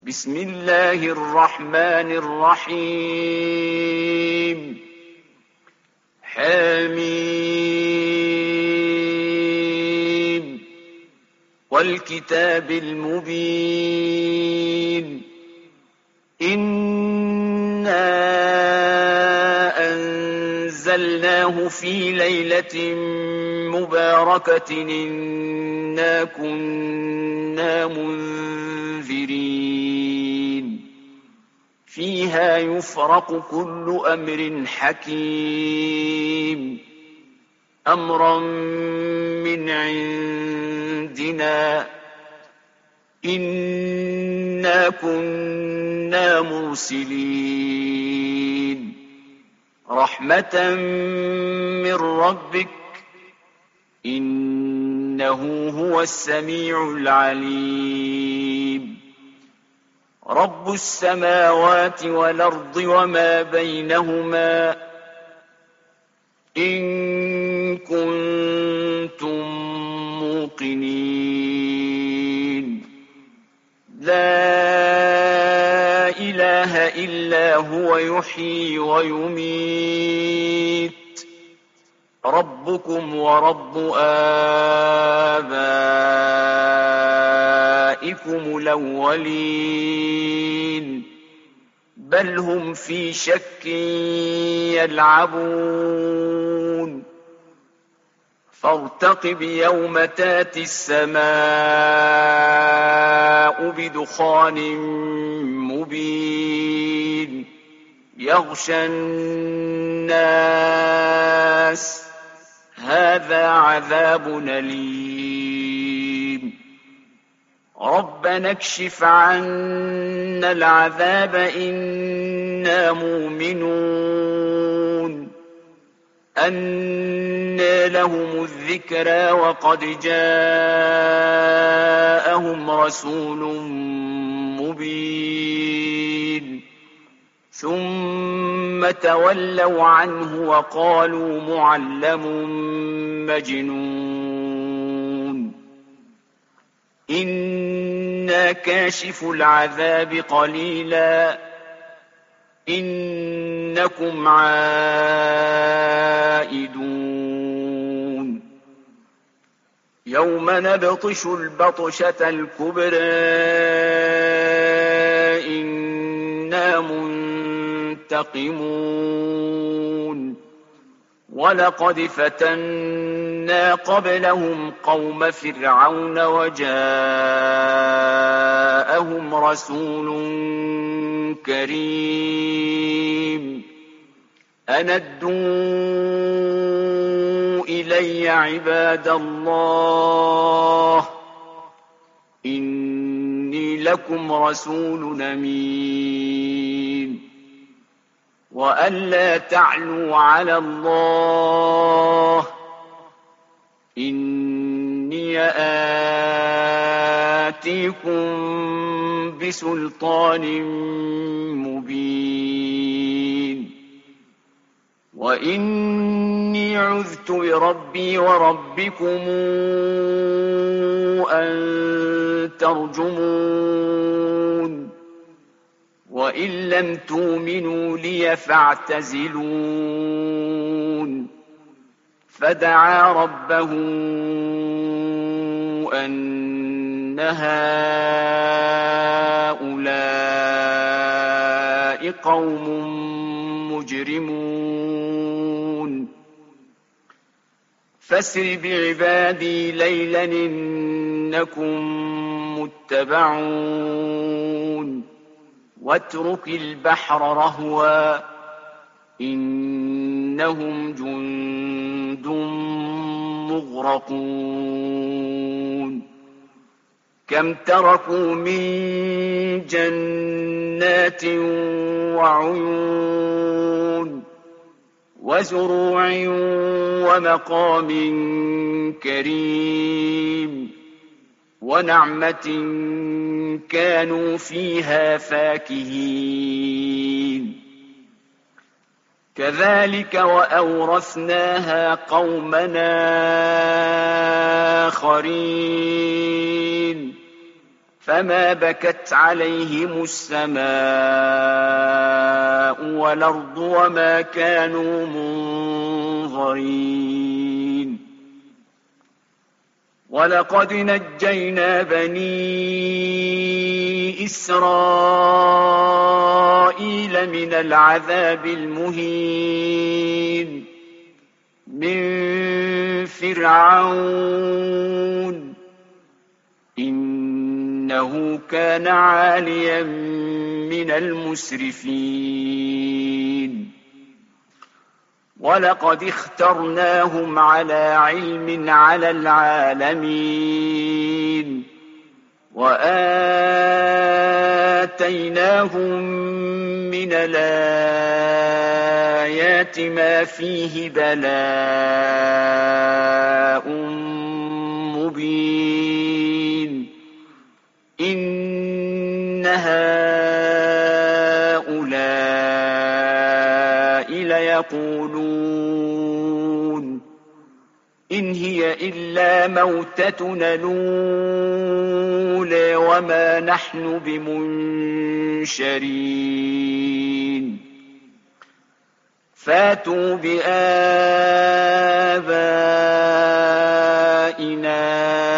بسم الله الرحمن الرحيم حميم والكتاب المبين إنا أنزلناه في ليلة مباركة إنا كنا منذرين فيها يفرق كل أمر حكيم أمرا من عندنا إنا كنا مرسلين رحمة من ربك إنه هو السميع العليم رب السماوات والأرض وما بينهما إن كنتم موقنين لا إله إلا هو يحيي ويميت ربكم ورب آبائكم الأولين بل هم في شك يلعبون فارتقب يوم تاتي السماء بدخان مبين يغشى الناس هذا عذاب أليم ربنا اكشف عنا العذاب إنا مؤمنون أنى لهم الذكرى وقد جاءهم رسول مبين ثم تولوا عنه وقالوا معلم مجنون إنا كاشف العذاب قليلا إنكم عائدون يوم نبطش البطشة الكبرى إنا منتقمون ولقد فتنا قبلهم قوم فرعون وجاءهم رسول كريم أن ادوا إلي عباد الله إني لكم رسول أمين وأن لا تعلوا على الله إني آتيكم بسلطان مبين وإني عذت بربي وربكم أن ترجمون وإن لم تؤمنوا لي فاعتزلون فدعا ربه أن هؤلاء قوم مجرمون فاسر بعبادي ليلا إنكم متبعون واترك البحر رهوا إنهم جند مغرقون كم تركوا من جنات وعيون وزروع ومقام كريم ونعمة كانوا فيها فاكهين كذلك وأورثناها قومنا آخرين فما بكت عليهم السماء والأرض وما كانوا منظرين. ولقد نجينا بني إسرائيل من العذاب المهين من فرعون إنه كان عاليا من المسرفين. ولقد اخترناهم على علم على العالمين وآتيناهم من الآيات ما فيه بلاء مبين. إن هؤلاء ليقولون إن هي إلا موتتنا الأولى وما نحن بمنشرين. فاتوا بآبائنا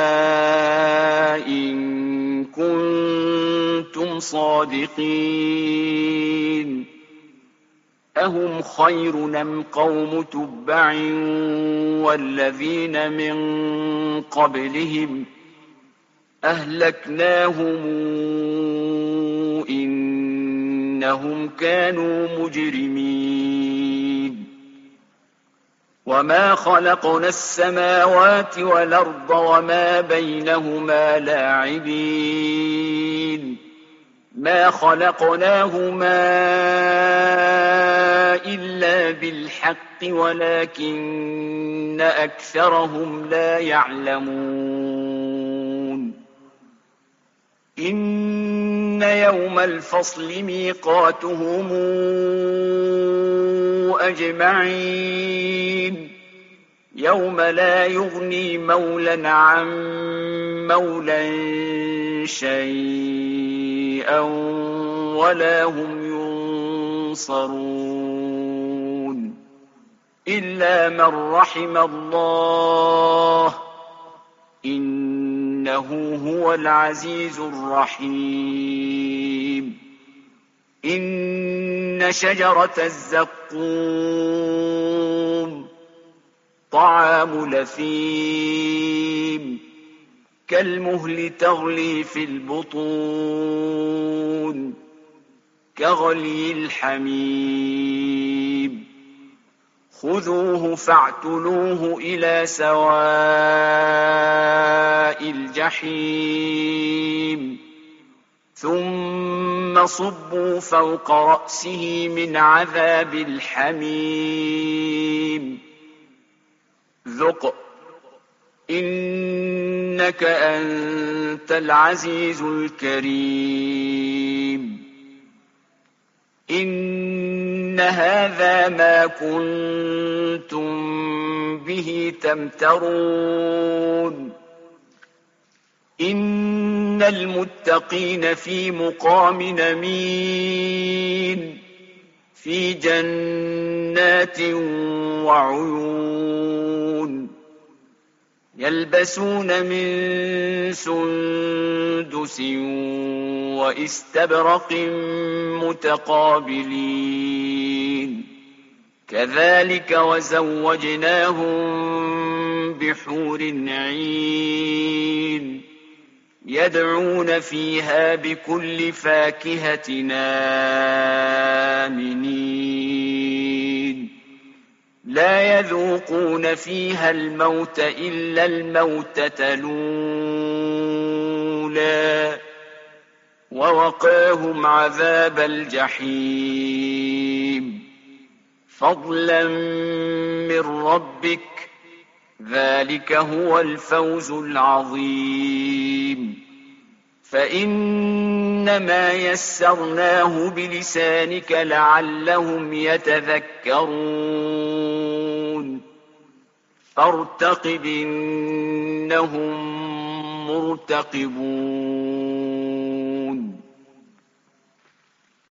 إن كنتم صادقين. أهم خير أم قوم تبع والذين من قبلهم أهلكناهم إنهم كانوا مجرمين. وما خلقنا السماوات والأرض وما بينهما لاعبين. ما خلقناهما إلا بالحق ولكن أكثرهم لا يعلمون. إن يوم الفصل ميقاتهم أجمعين يوم لا يغني مولى عن مولى شيئا ولا هم ينصرون إلا من رحم الله إنه هو العزيز الرحيم. إن شجرة الزقوم طعام الأثيم كالمهل تغلي في البطون كغلي الحميم. خذوه فاعتلوه إلى سواء الجحيم ثم صبوا فوق رأسه من عذاب الحميم. ذق إنك أنت العزيز الكريم. إن هذا ما كنتم به تمترون. إن المتقين في مقام أمين في جنات وعيون يلبسون من سندس واستبرق متقابلين كذلك وزوجناهم بحور عين يدعون فيها بكل فاكهة آمنين لا يذوقون فيها الموت إلا الموتة الأولى ووقاهم عذاب الجحيم فضلا من ربك ذلك هو الفوز العظيم. فإنما يسرناه بلسانك لعلهم يتذكرون فارتقب إنهم مرتقبون